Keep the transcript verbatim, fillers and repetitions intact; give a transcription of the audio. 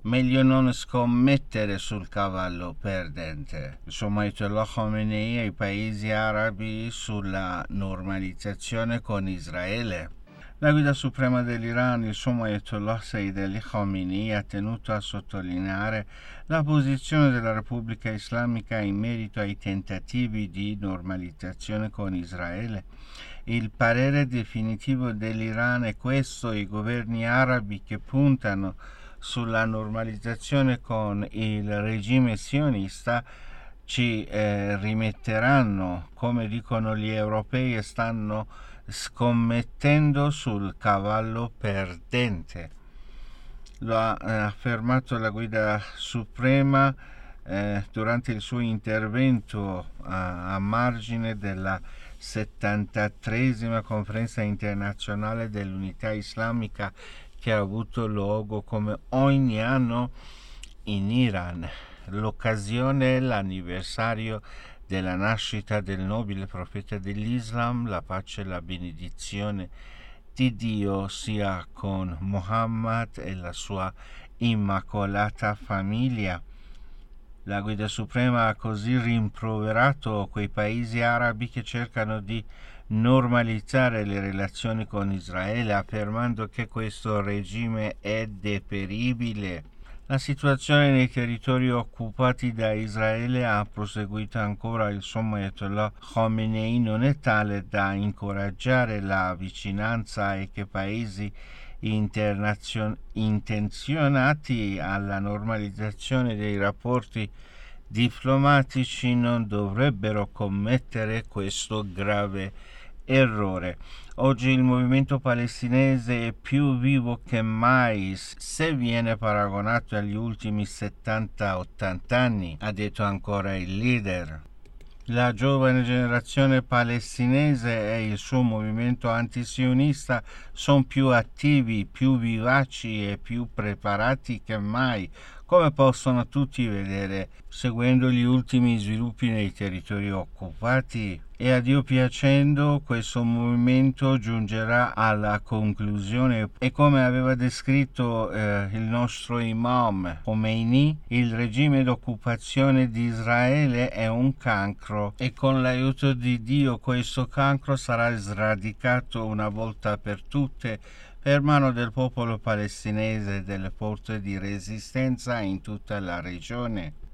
meglio non scommettere sul cavallo perdente. Insomma, Ayatollah Khamenei ai paesi arabi sulla normalizzazione con Israele. La guida suprema dell'Iran, il suo Ayatollah Sayyid Ali Khamenei, ha tenuto a sottolineare la posizione della Repubblica Islamica in merito ai tentativi di normalizzazione con Israele. Il parere definitivo dell'Iran è questo: i governi arabi che puntano sulla normalizzazione con il regime sionista ci eh, rimetteranno, come dicono gli europei, e stanno scommettendo sul cavallo perdente. Lo ha eh, affermato la guida suprema eh, durante il suo intervento a, a margine della settantatreesima conferenza internazionale dell'unità islamica, che ha avuto luogo come ogni anno in Iran. L'occasione è l'anniversario della nascita del nobile profeta dell'Islam, la pace e la benedizione di Dio sia con Muhammad e la sua immacolata famiglia. La guida suprema ha così rimproverato quei paesi arabi che cercano di normalizzare le relazioni con Israele, affermando che questo regime è deperibile. La situazione nei territori occupati da Israele, ha proseguito ancora il sommo Ayatollah Khamenei, non è tale da incoraggiare la vicinanza e che paesi internazion- intenzionati alla normalizzazione dei rapporti diplomatici non dovrebbero commettere questo grave errore. Oggi il movimento palestinese è più vivo che mai se viene paragonato agli ultimi settanta ottanta anni, ha detto ancora il leader. La giovane generazione palestinese e il suo movimento antisionista sono più attivi, più vivaci e più preparati che mai, come possono tutti vedere seguendo gli ultimi sviluppi nei territori occupati. E a Dio piacendo questo movimento giungerà alla conclusione, e come aveva descritto eh, il nostro imam Khomeini, il regime d'occupazione di Israele è un cancro, e con l'aiuto di Dio questo cancro sarà sradicato una volta per tutte per mano del popolo palestinese e delle forze di resistenza in tutta la regione.